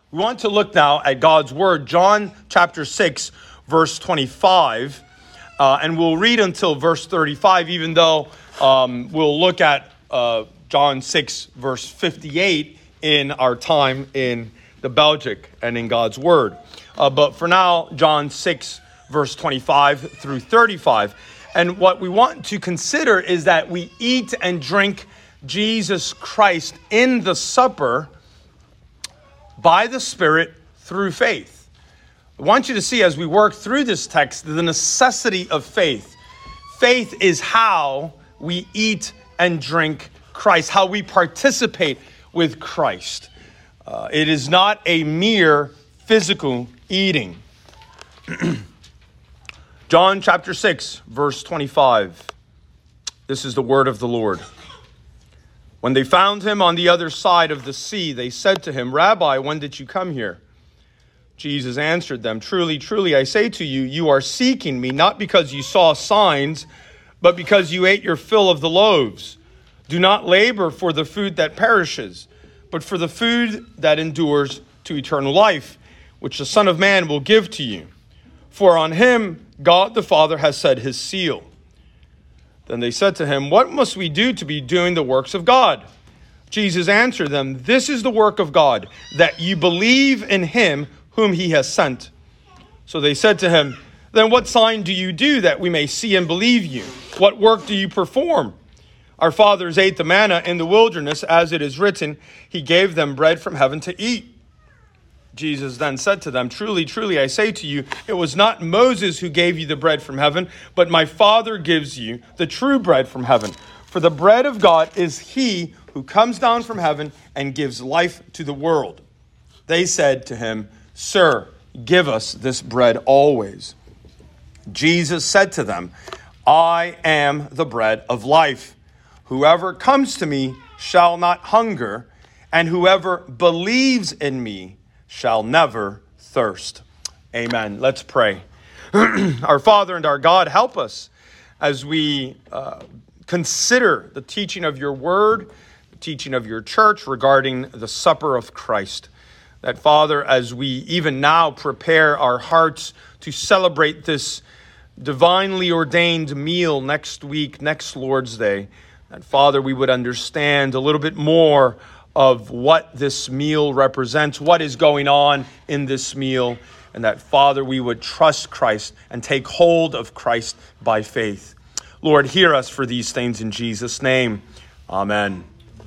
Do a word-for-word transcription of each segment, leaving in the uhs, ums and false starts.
We want to look now at God's word, John chapter six, verse twenty-five, uh, and we'll read until verse thirty-five, even though um, we'll look at uh, John six, verse fifty-eight in our time in the Belgic and in God's word. Uh, but for now, John six, verse twenty-five through thirty-five. And what we want to consider is that we eat and drink Jesus Christ in the supper by the Spirit through faith. I want you to see as we work through this text the necessity of faith. Faith is how we eat and drink Christ, how we participate with Christ. Uh, it is not a mere physical eating. John chapter six, verse twenty-five. This is the word of the Lord. When they found him on the other side of the sea, they said to him, "Rabbi, when did you come here?" Jesus answered them, "Truly, truly, I say to you, you are seeking me, not because you saw signs, but because you ate your fill of the loaves. Do not labor for the food that perishes, but for the food that endures to eternal life, which the Son of Man will give to you. For on him God the Father has set his seal." Then they said to him, "What must we do to be doing the works of God?" Jesus answered them, "This is the work of God, that you believe in him whom he has sent." So they said to him, "Then what sign do you do that we may see and believe you? What work do you perform? Our fathers ate the manna in the wilderness, as it is written, he gave them bread from heaven to eat." Jesus then said to them, "Truly, truly, I say to you, it was not Moses who gave you the bread from heaven, but my Father gives you the true bread from heaven. For the bread of God is he who comes down from heaven and gives life to the world." They said to him, "Sir, give us this bread always." Jesus said to them, "I am the bread of life. Whoever comes to me shall not hunger, and whoever believes in me shall never thirst." Amen. Let's pray. Our Father and our God, help us as we uh, consider the teaching of your word, the teaching of your church regarding the supper of Christ. That, Father, as we even now prepare our hearts to celebrate this divinely ordained meal next week, next Lord's Day, that, Father, we would understand a little bit more of what this meal represents, what is going on in this meal, and that, Father, we would trust Christ and take hold of Christ by faith. Lord, hear us for these things in Jesus' name. Amen.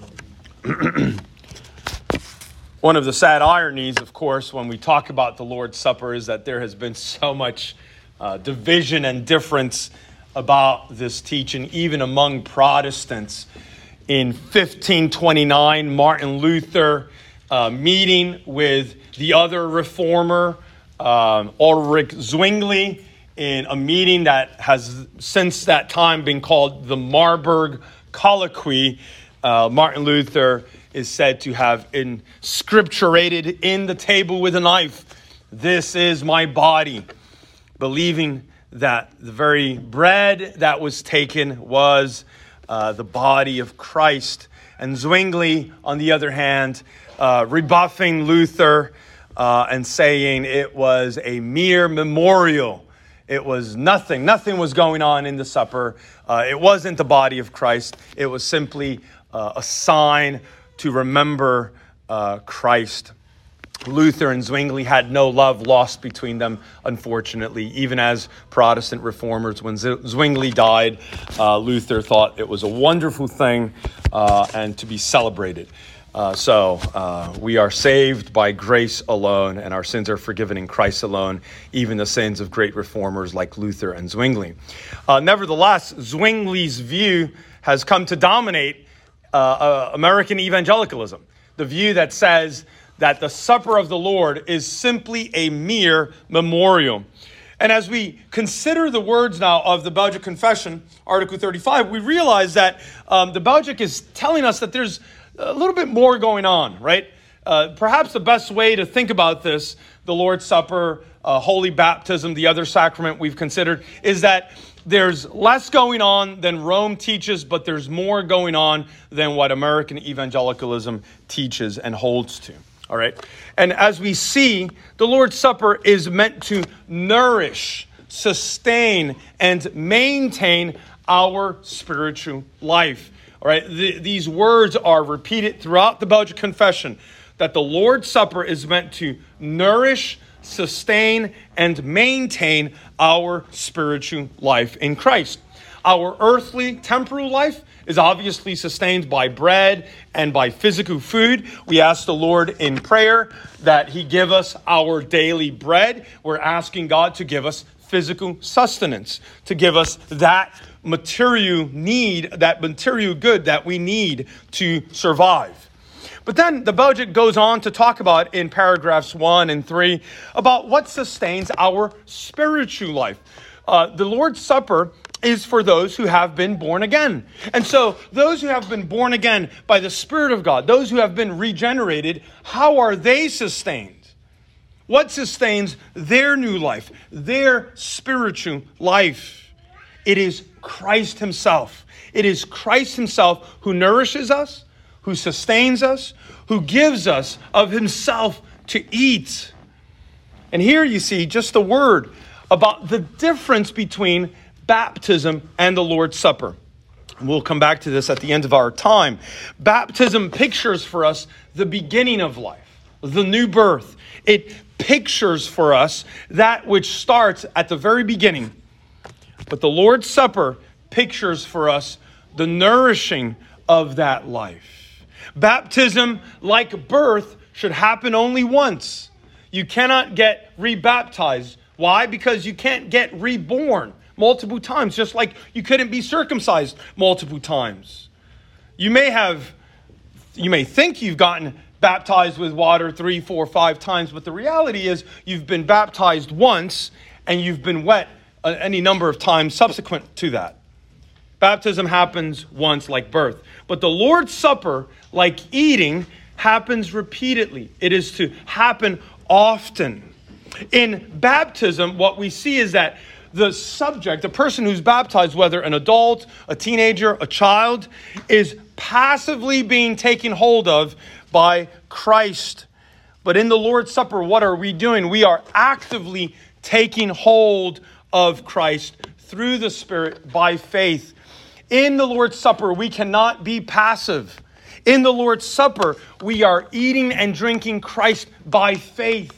One of the sad ironies, of course, when we talk about the Lord's Supper is that there has been so much uh, division and difference about this teaching, even among Protestants. In fifteen twenty-nine, Martin Luther, uh, meeting with the other reformer, uh, Ulrich Zwingli, in a meeting that has since that time been called the Marburg Colloquy, uh, Martin Luther is said to have inscripturated in the table with a knife, "This is my body," believing that the very bread that was taken was Uh, the body of Christ. And Zwingli, on the other hand, uh, rebuffing Luther uh, and saying it was a mere memorial. It was nothing. Nothing was going on in the supper. Uh, it wasn't the body of Christ. It was simply uh, a sign to remember uh, Christ. Luther and Zwingli had no love lost between them, unfortunately. Even as Protestant reformers, when Zwingli died, uh, Luther thought it was a wonderful thing uh, and to be celebrated. Uh, so uh, we are saved by grace alone, and our sins are forgiven in Christ alone, even the sins of great reformers like Luther and Zwingli. Uh, nevertheless, Zwingli's view has come to dominate uh, uh, American evangelicalism, the view that says that the supper of the Lord is simply a mere memorial. And as we consider the words now of the Belgic Confession, Article thirty-five, we realize that um, the Belgic is telling us that there's a little bit more going on, right? Uh, perhaps the best way to think about this, the Lord's Supper, uh, Holy Baptism, the other sacrament we've considered, is that there's less going on than Rome teaches, but there's more going on than what American evangelicalism teaches and holds to. All right. And as we see, the Lord's Supper is meant to nourish, sustain, and maintain our spiritual life. All right. The, these words are repeated throughout the Belgic Confession, that the Lord's Supper is meant to nourish, sustain, and maintain our spiritual life in Christ. Our earthly, temporal life is obviously sustained by bread and by physical food. We ask the Lord in prayer that he give us our daily bread. We're asking God to give us physical sustenance, to give us that material need, that material good that we need to survive. But then the Belgic goes on to talk about in paragraphs one and three about what sustains our spiritual life. Uh, the Lord's Supper is for those who have been born again. And so those who have been born again by the Spirit of God, those who have been regenerated, how are they sustained? What sustains their new life, their spiritual life? It is Christ himself. It is Christ himself who nourishes us, who sustains us, who gives us of himself to eat. And here you see just a word about the difference between baptism and the Lord's Supper. And we'll come back to this at the end of our time. Baptism pictures for us the beginning of life, the new birth. It pictures for us that which starts at the very beginning. But the Lord's Supper pictures for us the nourishing of that life. Baptism, like birth, should happen only once. You cannot get rebaptized. Why? Because you can't get reborn multiple times, just like you couldn't be circumcised multiple times. You may have, you may think you've gotten baptized with water three, four, five times, but the reality is you've been baptized once and you've been wet any number of times subsequent to that. Baptism happens once like birth. But the Lord's Supper, like eating, happens repeatedly. It is to happen often. In baptism, what we see is that the subject, the person who's baptized, whether an adult, a teenager, a child, is passively being taken hold of by Christ. But in the Lord's Supper, what are we doing? We are actively taking hold of Christ through the Spirit by faith. In the Lord's Supper, we cannot be passive. In the Lord's Supper, we are eating and drinking Christ by faith.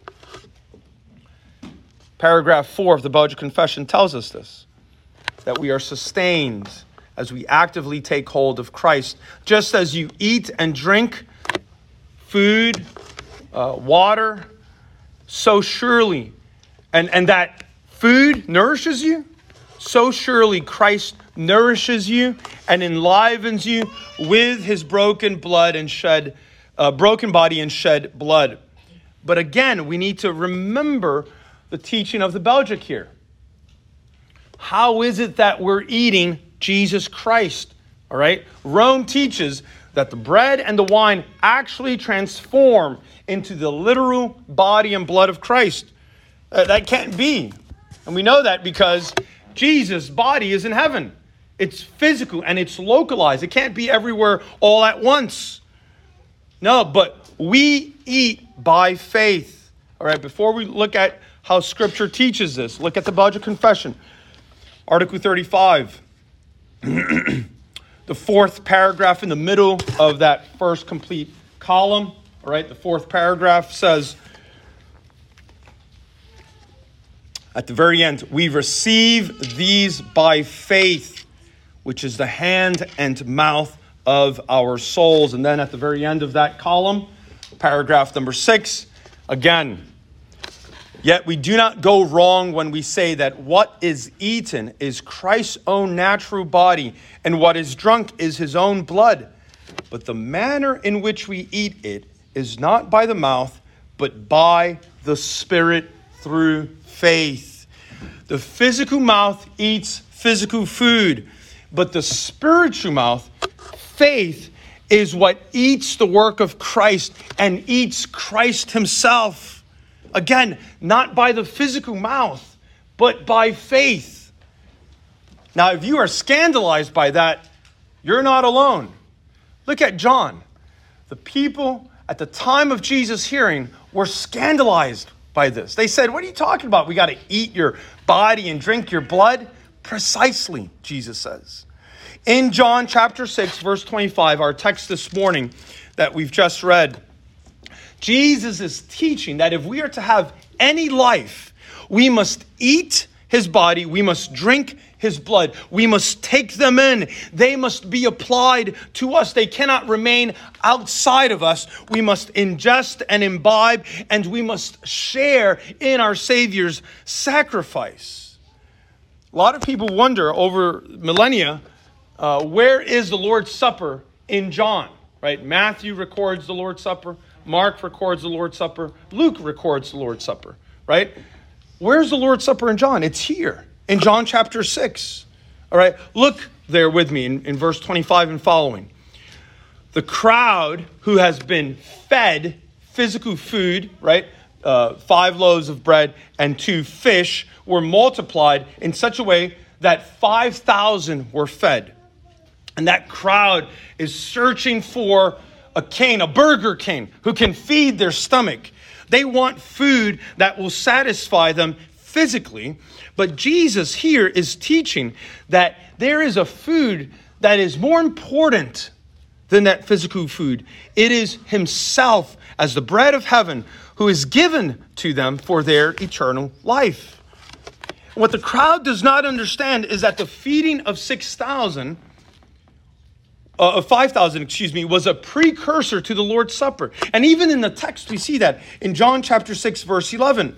Paragraph four of the Belgic Confession tells us this, that we are sustained as we actively take hold of Christ. Just as you eat and drink food, uh, water, so surely, and, and that food nourishes you, so surely Christ nourishes you and enlivens you with his broken blood and shed, uh, broken body and shed blood. But again, we need to remember the teaching of the Belgic here. How is it that we're eating Jesus Christ? All right. Rome teaches that the bread and the wine actually transform into the literal body and blood of Christ. Uh, that can't be. And we know that because Jesus' body is in heaven. It's physical and it's localized. It can't be everywhere all at once. No, but we eat by faith. All right. Before we look at how Scripture teaches this, look at the Belgic Confession. Article thirty-five. The fourth paragraph in the middle of that first complete column. All right, the fourth paragraph says, at the very end, we receive these by faith, which is the hand and mouth of our souls. And then at the very end of that column, paragraph number six, again, yet we do not go wrong when we say that what is eaten is Christ's own natural body, and what is drunk is his own blood. But the manner in which we eat it is not by the mouth, but by the Spirit through faith. The physical mouth eats physical food, but the spiritual mouth, faith, is what eats the work of Christ and eats Christ himself. Again, not by the physical mouth, but by faith. Now, if you are scandalized by that, you're not alone. Look at John. The people at the time of Jesus' hearing, were scandalized by this. They said, what are you talking about? We got to eat your body and drink your blood? Precisely, Jesus says. In John chapter six, verse twenty-five, our text this morning that we've just read, Jesus is teaching that if we are to have any life, we must eat his body, we must drink his blood, we must take them in. They must be applied to us. They cannot remain outside of us. We must ingest and imbibe, and we must share in our Savior's sacrifice. A lot of people wonder over millennia, uh, where is the Lord's Supper in John? Right? Matthew records the Lord's Supper. Mark records the Lord's Supper. Luke records the Lord's Supper. Right? Where's the Lord's Supper in John? It's here in John chapter six. All right. Look there with me in, in verse twenty-five and following. The crowd who has been fed physical food, right? Uh, five loaves of bread and two fish were multiplied in such a way that five thousand were fed. And that crowd is searching for a king, a Burger King, who can feed their stomach. They want food that will satisfy them physically. But Jesus here is teaching that there is a food that is more important than that physical food. It is himself as the bread of heaven who is given to them for their eternal life. What the crowd does not understand is that the feeding of six thousand Uh, of five thousand, excuse me, was a precursor to the Lord's Supper. And even in the text, we see that in John chapter six, verse eleven.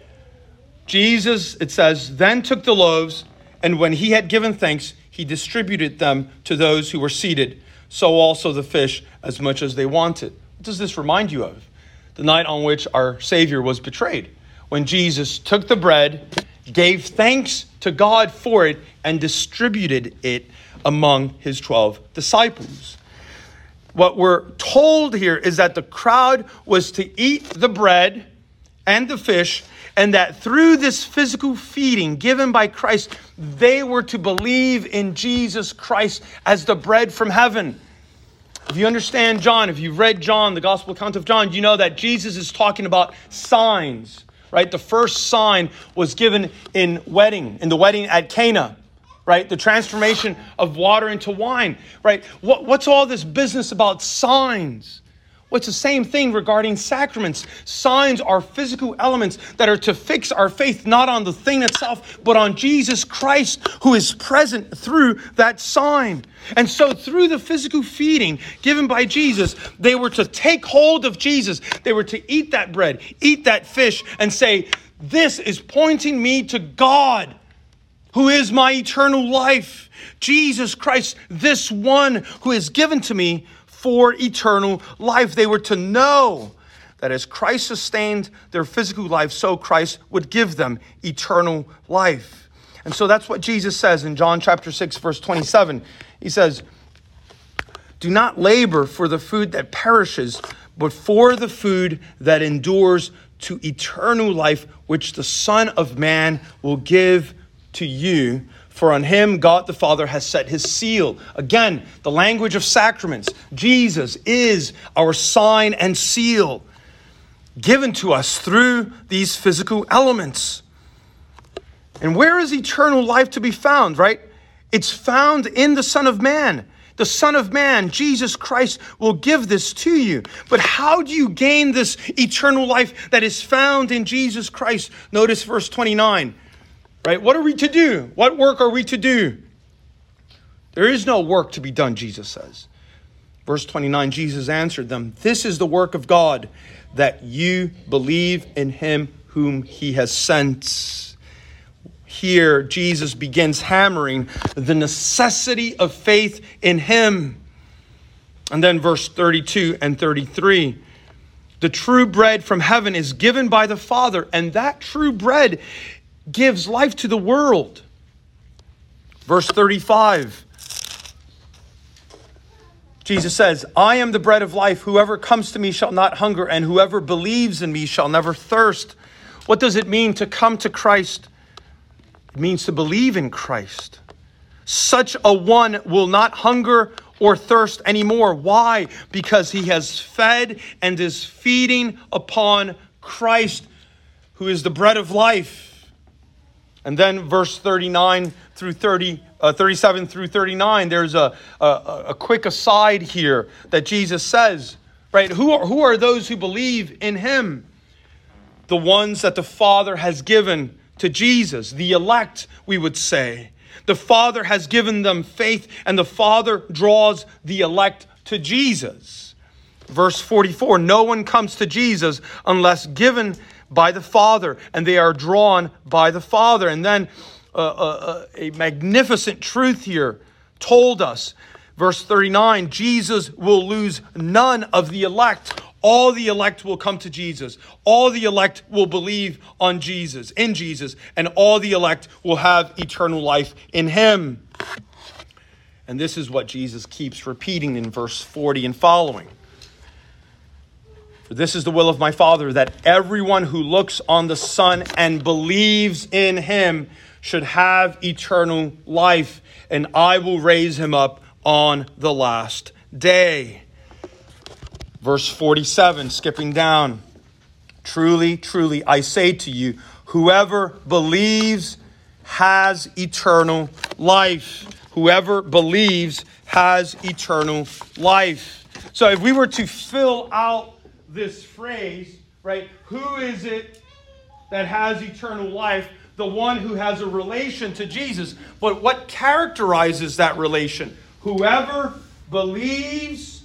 Jesus, it says, then took the loaves, and when he had given thanks, he distributed them to those who were seated. So also the fish, as much as they wanted. What does this remind you of? The night on which our Savior was betrayed. When Jesus took the bread, gave thanks to God for it, and distributed it among his twelve disciples. What we're told here is that the crowd was to eat the bread and the fish, and that through this physical feeding given by Christ, they were to believe in Jesus Christ as the bread from heaven. If you understand John, if you've read John, the gospel account of John, you know that Jesus is talking about signs, right? The first sign was given in wedding, in the wedding at Cana. Right? The transformation of water into wine. Right? What, what's all this business about signs? Well, it's the same thing regarding sacraments. Signs are physical elements that are to fix our faith not on the thing itself, but on Jesus Christ, who is present through that sign. And so through the physical feeding given by Jesus, they were to take hold of Jesus. They were to eat that bread, eat that fish, and say, this is pointing me to God, who is my eternal life. Jesus Christ, this one who is given to me for eternal life. They were to know that as Christ sustained their physical life, so Christ would give them eternal life. And so that's what Jesus says in John chapter six, verse twenty-seven. He says, do not labor for the food that perishes, but for the food that endures to eternal life, which the Son of Man will give to you, for on him God the Father has set his seal. Again, the language of sacraments. Jesus is our sign and seal given to us through these physical elements. And where is eternal life to be found, right? It's found in the Son of Man. The Son of Man, Jesus Christ, will give this to you. But how do you gain this eternal life that is found in Jesus Christ? Notice verse twenty-nine. Right? What are we to do? What work are we to do? There is no work to be done, Jesus says. Verse twenty-nine, Jesus answered them, this is the work of God, that you believe in him whom he has sent. Here, Jesus begins hammering the necessity of faith in him. And then verse thirty-two and thirty-three, the true bread from heaven is given by the Father, and that true bread gives life to the world. Verse thirty-five. Jesus says, I am the bread of life. Whoever comes to me shall not hunger, and whoever believes in me shall never thirst. What does it mean to come to Christ? It means to believe in Christ. Such a one will not hunger or thirst anymore. Why? Because he has fed and is feeding upon Christ, who is the bread of life. And then verse thirty-nine through thirty, uh, thirty-seven through thirty-nine, there's a, a, a quick aside here that Jesus says, right? Who are, who are those who believe in him? The ones that the Father has given to Jesus, the elect, we would say. The Father has given them faith, and the Father draws the elect to Jesus. Verse forty-four, no one comes to Jesus unless given by the Father, and they are drawn by the Father. And then uh, uh, a magnificent truth here told us. Verse thirty-nine, Jesus will lose none of the elect. All the elect will come to Jesus. All the elect will believe on Jesus, in Jesus, and all the elect will have eternal life in him. And this is what Jesus keeps repeating in verse forty and following. For this is the will of my Father, that everyone who looks on the Son and believes in him should have eternal life, and I will raise him up on the last day. Verse forty-seven, skipping down. Truly, truly, I say to you, whoever believes has eternal life. Whoever believes has eternal life. So if we were to fill out this phrase, right, who is it that has eternal life? The one who has a relation to Jesus. But what characterizes that relation? Whoever believes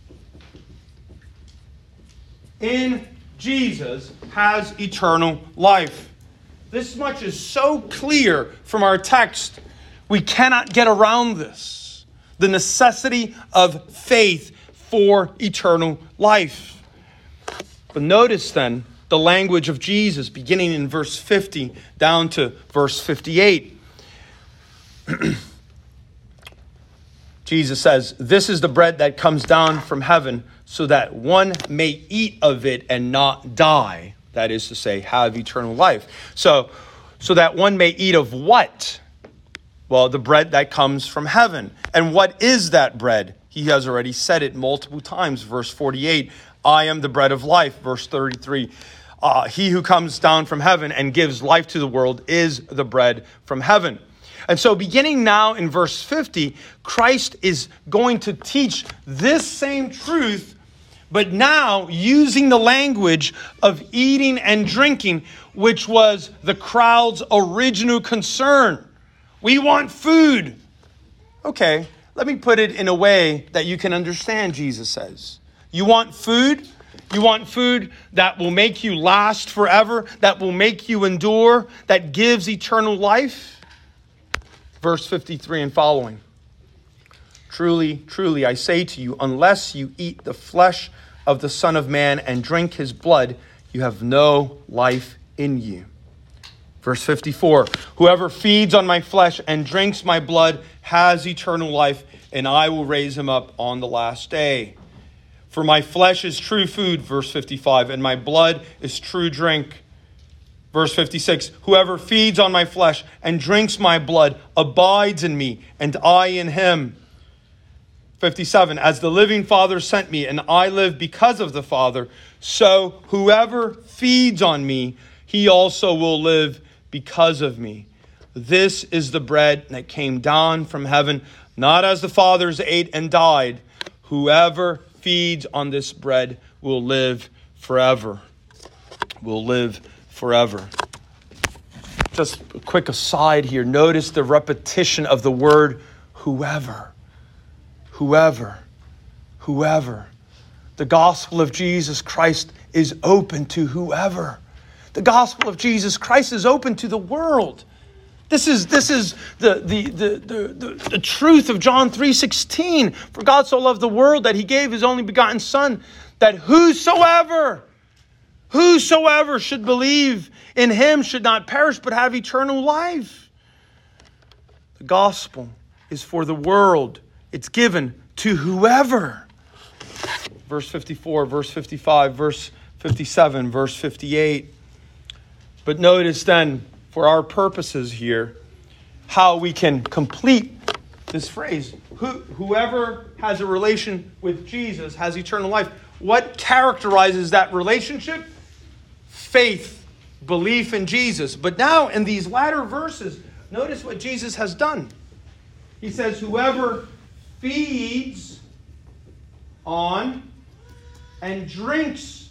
in Jesus has eternal life. This much is so clear from our text, we cannot get around this. The necessity of faith for eternal life. But notice then the language of Jesus beginning in verse fifty down to verse fifty-eight. Jesus says, this is the bread that comes down from heaven, so that one may eat of it and not die. That is to say, have eternal life. So, so that one may eat of what? Well, the bread that comes from heaven. And what is that bread? He has already said it multiple times. Verse forty-eight, I am the bread of life. Verse thirty-three, uh, he who comes down from heaven and gives life to the world is the bread from heaven. And so beginning now in verse fifty, Christ is going to teach this same truth, but now using the language of eating and drinking, which was the crowd's original concern. We want food. Okay, let me put it in a way that you can understand, Jesus says. You want food? You want food that will make you last forever, that will make you endure, that gives eternal life? Verse fifty-three and following. Truly, truly, I say to you, unless you eat the flesh of the Son of Man and drink his blood, you have no life in you. Verse fifty-four, whoever feeds on my flesh and drinks my blood has eternal life, and I will raise him up on the last day. For my flesh is true food, verse fifty-five, and my blood is true drink. Verse fifty-six, whoever feeds on my flesh and drinks my blood abides in me, and I in him. fifty-seven, as the living Father sent me, and I live because of the Father, so whoever feeds on me, he also will live because of me. This is the bread that came down from heaven, not as the fathers ate and died. Whoever feeds on this bread will live forever. Will live forever. Just a quick aside here. Notice the repetition of the word whoever. Whoever. Whoever. The gospel of Jesus Christ is open to whoever. The gospel of Jesus Christ is open to the world. This is this is the the the the, the, the truth of John three sixteen. For God so loved the world that he gave his only begotten Son, that whosoever Whosoever should believe in him should not perish but have eternal life. The gospel is for the world. It's given to whoever. Verse fifty-four, verse fifty-five, verse fifty-seven, verse fifty-eight. But notice then, for our purposes here, how we can complete this phrase. Who, whoever has a relation with Jesus has eternal life. What characterizes that relationship? Faith, belief in Jesus. But now in these latter verses, notice what Jesus has done. He says, whoever feeds on and drinks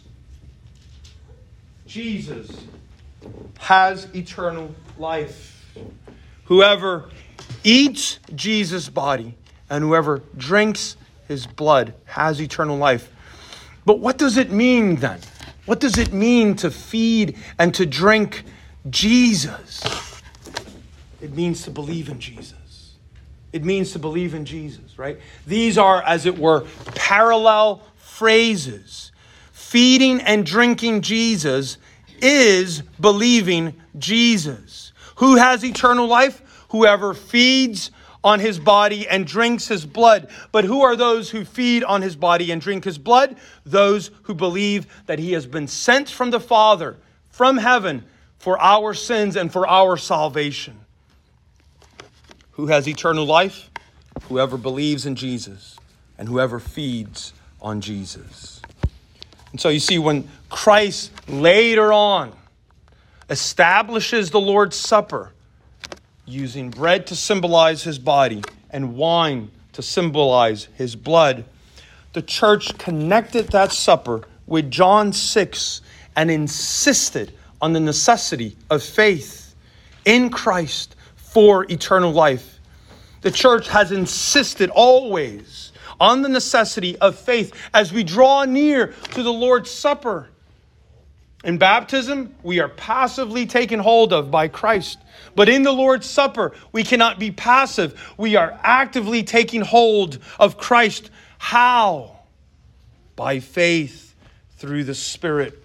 Jesus has eternal life. Whoever eats Jesus' body and whoever drinks his blood has eternal life. But what does it mean then? What does it mean to feed and to drink Jesus? It means to believe in Jesus. It means to believe in Jesus, right? These are, as it were, parallel phrases. Feeding and drinking Jesus is believing Jesus. Who has eternal life? Whoever feeds on his body and drinks his blood. But who are those who feed on his body and drink his blood? Those who believe that he has been sent from the Father, from heaven, for our sins and for our salvation. Who has eternal life? Whoever believes in Jesus and whoever feeds on Jesus. And so you see, when Christ later on establishes the Lord's Supper, using bread to symbolize his body and wine to symbolize his blood, the church connected that supper with John six and insisted on the necessity of faith in Christ for eternal life. The church has insisted always on the necessity of faith as we draw near to the Lord's Supper. In baptism, we are passively taken hold of by Christ. But in the Lord's Supper, we cannot be passive. We are actively taking hold of Christ. How? By faith through the Spirit.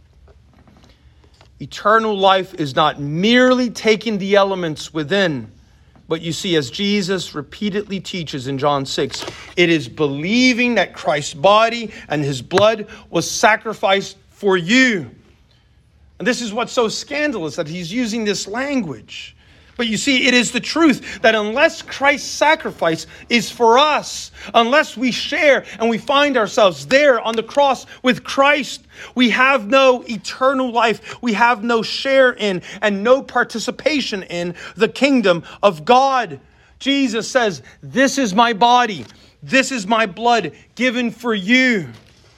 Eternal life is not merely taking the elements within, but you see, as Jesus repeatedly teaches in John six, it is believing that Christ's body and his blood was sacrificed for you. And this is what's so scandalous, that he's using this language. But you see, it is the truth that unless Christ's sacrifice is for us, unless we share and we find ourselves there on the cross with Christ, we have no eternal life. We have no share in and no participation in the kingdom of God. Jesus says, this is my body. This is my blood given for you.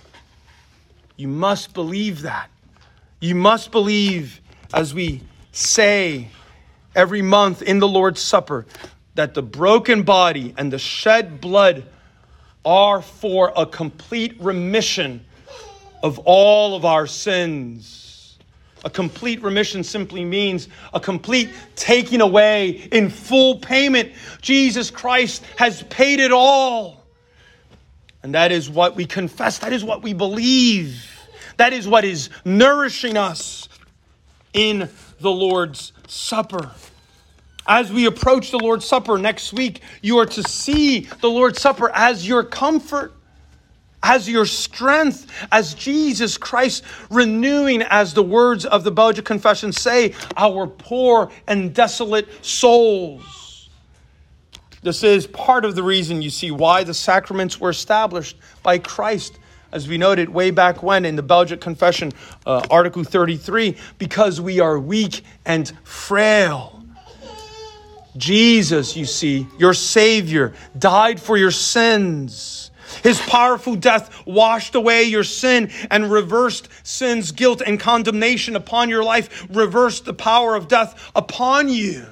You must believe that. You must believe, as we say every month in the Lord's Supper, that the broken body and the shed blood are for a complete remission of all of our sins. A complete remission simply means a complete taking away in full payment. Jesus Christ has paid it all. And that is what we confess. That is what we believe. That is what is nourishing us in the Lord's Supper. As we approach the Lord's Supper next week, you are to see the Lord's Supper as your comfort, as your strength, as Jesus Christ renewing, as the words of the Belgic Confession say, our poor and desolate souls. This is part of the reason, you see, why the sacraments were established by Christ. As we noted way back when in the Belgic Confession, uh, Article thirty-three, because we are weak and frail. Jesus, you see, your Savior, died for your sins. His powerful death washed away your sin and reversed sin's guilt and condemnation upon your life, reversed the power of death upon you.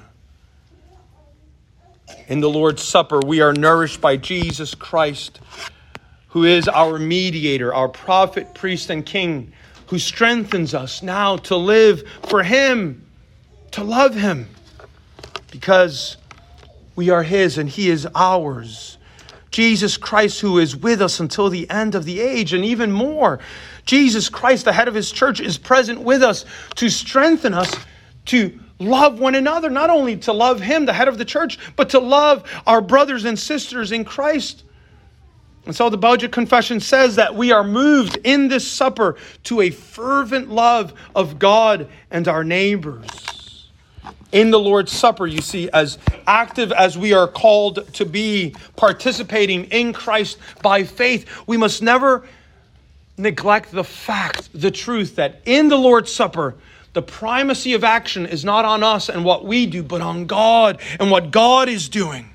In the Lord's Supper, we are nourished by Jesus Christ, who is our mediator, our prophet, priest, and king, who strengthens us now to live for him, to love him, because we are his and he is ours. Jesus Christ, who is with us until the end of the age, and even more, Jesus Christ, the head of his church, is present with us to strengthen us to love one another, not only to love him, the head of the church, but to love our brothers and sisters in Christ. And so the Belgic Confession says that we are moved in this supper to a fervent love of God and our neighbors. in the Lord's Supper, you see, as active as we are called to be, participating in Christ by faith, we must never neglect the fact, the truth that in the Lord's Supper, the primacy of action is not on us and what we do, but on God and what God is doing.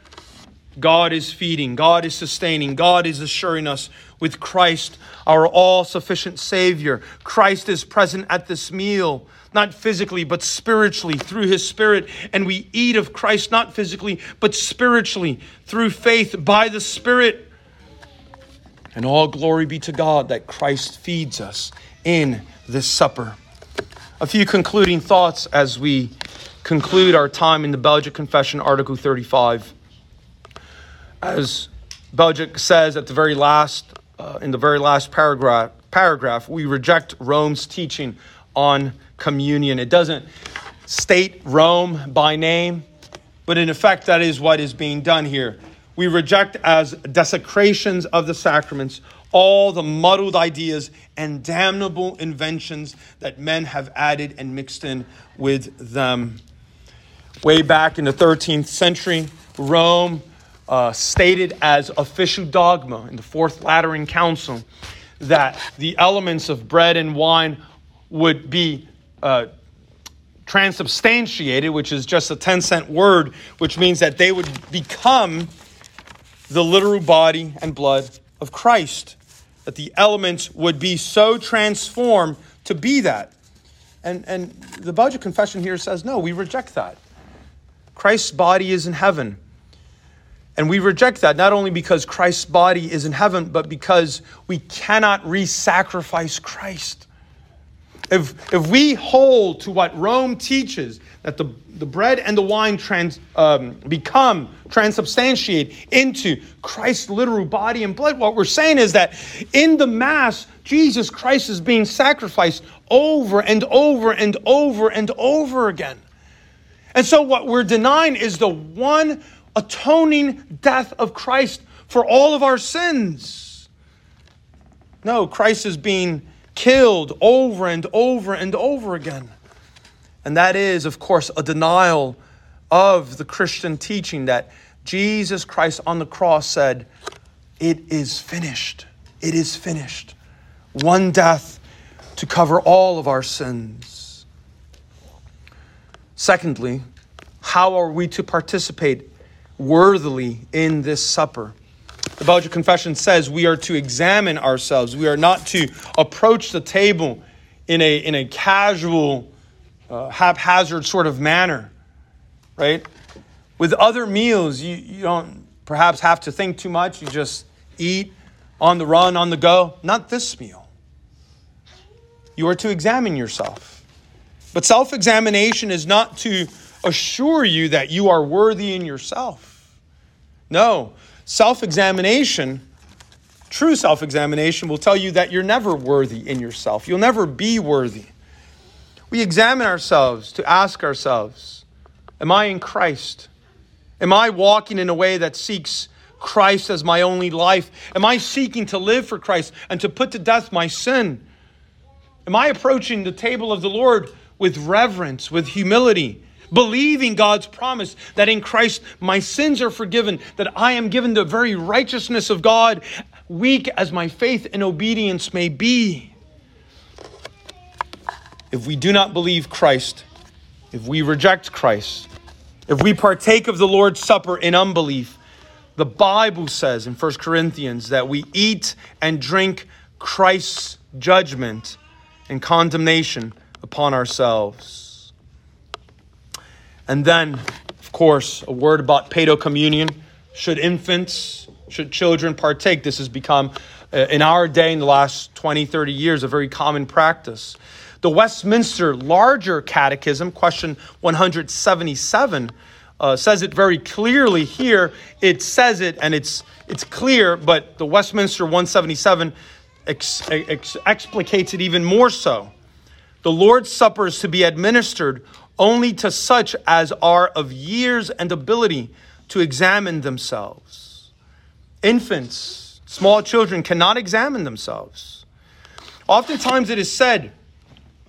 God is feeding, God is sustaining, God is assuring us with Christ, our all-sufficient Savior. Christ is present at this meal, not physically, but spiritually through his Spirit. And we eat of Christ, not physically, but spiritually through faith by the Spirit. And all glory be to God that Christ feeds us in this supper. A few concluding thoughts as we conclude our time in the Belgic Confession, Article thirty-five. As Belgic says at the very last, uh, in the very last paragraph, paragraph, we reject Rome's teaching on communion. It doesn't state Rome by name, but in effect, that is what is being done here. We reject as desecrations of the sacraments all the muddled ideas and damnable inventions that men have added and mixed in with them. Way back in the thirteenth century, Rome uh, stated as official dogma in the Fourth Lateran Council that the elements of bread and wine would be uh, transubstantiated, which is just a ten-cent word, which means that they would become the literal body and blood of Christ. That the elements would be so transformed to be that. And, and the Belgic Confession here says, no, we reject that. Christ's body is in heaven. And we reject that not only because Christ's body is in heaven, but because we cannot re-sacrifice Christ. If, if we hold to what Rome teaches, that the, the bread and the wine trans, um, become transubstantiate into Christ's literal body and blood, what we're saying is that in the Mass, Jesus Christ is being sacrificed over and over and over and over again. And so what we're denying is the one atoning death of Christ for all of our sins. No, Christ is being killed over and over and over again. And that is, of course, a denial of the Christian teaching that Jesus Christ on the cross said, it is finished. It is finished. One death to cover all of our sins. Secondly, how are we to participate worthily in this supper? The Belgic Confession says we are to examine ourselves. We are not to approach the table in a, in a casual, uh, haphazard sort of manner, right? With other meals, you, you don't perhaps have to think too much. You just eat on the run, on the go. Not this meal. You are to examine yourself. But self-examination is not to assure you that you are worthy in yourself. No. Self-examination, true self-examination, will tell you that you're never worthy in yourself. You'll never be worthy. We examine ourselves to ask ourselves, am I in Christ? Am I walking in a way that seeks Christ as my only life? Am I seeking to live for Christ and to put to death my sin? Am I approaching the table of the Lord with reverence, with humility, believing God's promise that in Christ my sins are forgiven, that I am given the very righteousness of God, weak as my faith and obedience may be? If we do not believe Christ, if we reject Christ, if we partake of the Lord's Supper in unbelief, the Bible says in First Corinthians that we eat and drink Christ's judgment and condemnation upon ourselves. And then, of course, a word about paedocommunion. Should infants, should children partake? This has become, uh, in our day, in the last twenty, thirty years, a very common practice. The Westminster Larger Catechism, question one hundred seventy-seven, uh, says it very clearly here. It says it, and it's it's clear, but the Westminster one seventy-seven ex, ex, explicates it even more so. The Lord's Supper is to be administered only to such as are of years and ability to examine themselves. Infants, small children cannot examine themselves. Oftentimes it is said,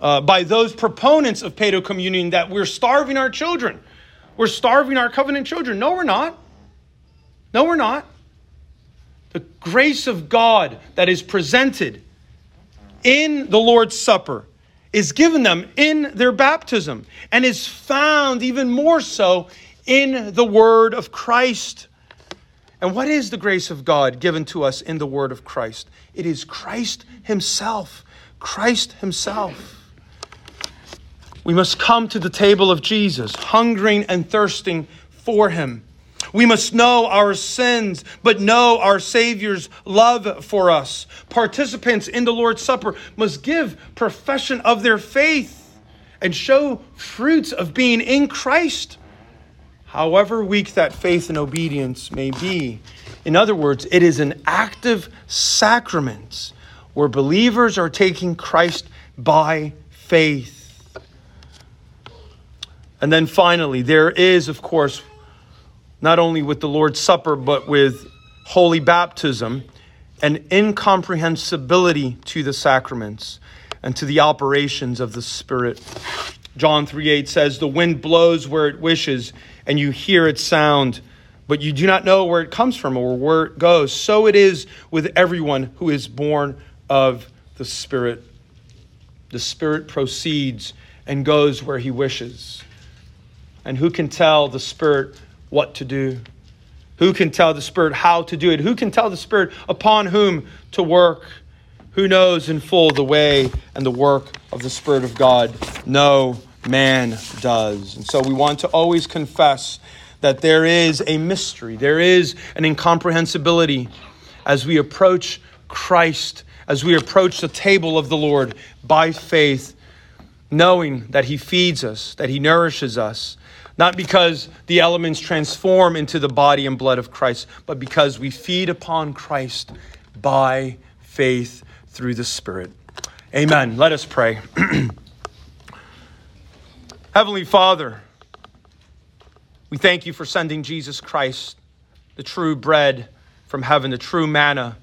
uh, by those proponents of paedo-communion that we're starving our children. We're starving our covenant children. No, we're not. No, we're not. The grace of God that is presented in the Lord's Supper is given them in their baptism and is found even more so in the word of Christ. And what is the grace of God given to us in the word of Christ? It is Christ himself. Christ himself. We must come to the table of Jesus, hungering and thirsting for him. We must know our sins, but know our Savior's love for us. Participants in the Lord's Supper must give profession of their faith and show fruits of being in Christ, however weak that faith and obedience may be. In other words, it is an active sacrament where believers are taking Christ by faith. And then finally, there is, of course, not only with the Lord's Supper, but with holy baptism, an incomprehensibility to the sacraments and to the operations of the Spirit. John three eight says, "The wind blows where it wishes, and you hear its sound, but you do not know where it comes from or where it goes. So it is with everyone who is born of the Spirit." The Spirit proceeds and goes where he wishes. And who can tell the Spirit what to do? Who can tell the Spirit how to do it? Who can tell the Spirit upon whom to work? Who knows in full the way and the work of the Spirit of God? No man does. And so we want to always confess that there is a mystery. There is an incomprehensibility as we approach Christ, as we approach the table of the Lord by faith, knowing that he feeds us, that he nourishes us, not because the elements transform into the body and blood of Christ, but because we feed upon Christ by faith through the Spirit. Amen. Let us pray. Heavenly Father, we thank you for sending Jesus Christ, the true bread from heaven, the true manna,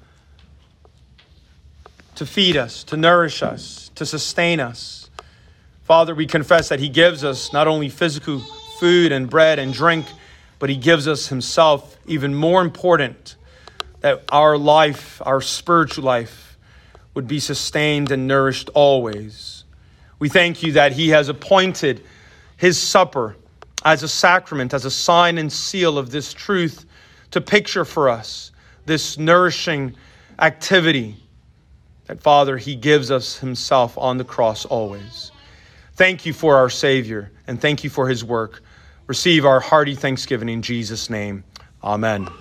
to feed us, to nourish us, to sustain us. Father, we confess that he gives us not only physical food and bread and drink, but he gives us himself. Even more important, that our life, our spiritual life, would be sustained and nourished always. We thank you that he has appointed his supper as a sacrament, as a sign and seal of this truth, to picture for us this nourishing activity that, Father, he gives us himself on the cross always. Thank you for our Savior, and thank you for his work. Receive our hearty thanksgiving in Jesus' name. Amen.